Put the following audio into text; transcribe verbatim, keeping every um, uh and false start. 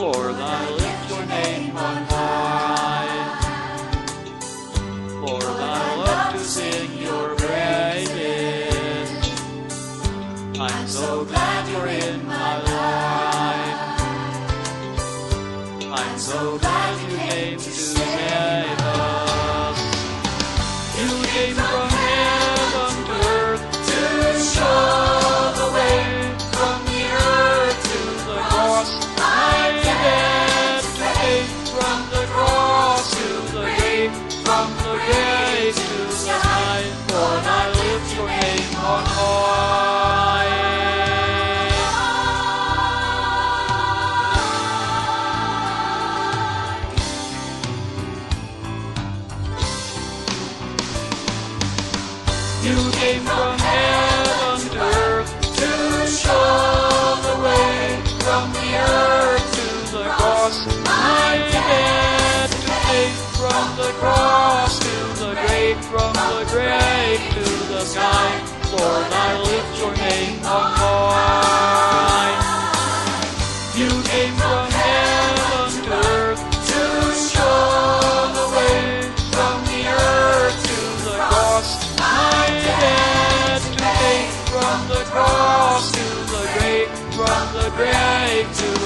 Lord, I lift your name on high. Lord, I love to sing your praises. I'm so glad you're in my life. I'm so glad you came to save us. You came from heaven to earth to show the way from the earth to the cross. I had to take from the cross to the grave, from the grave to the sky. Lord, I lift your name on high. You came from heaven to earth to show the way from the earth to the cross. I had to take from the cross to the grave, from the grave to the sky. Lord, I lift your name on high. You came from heaven to earth to show the way from the earth to the cross. I had to take from the cross to the grave, from the grave to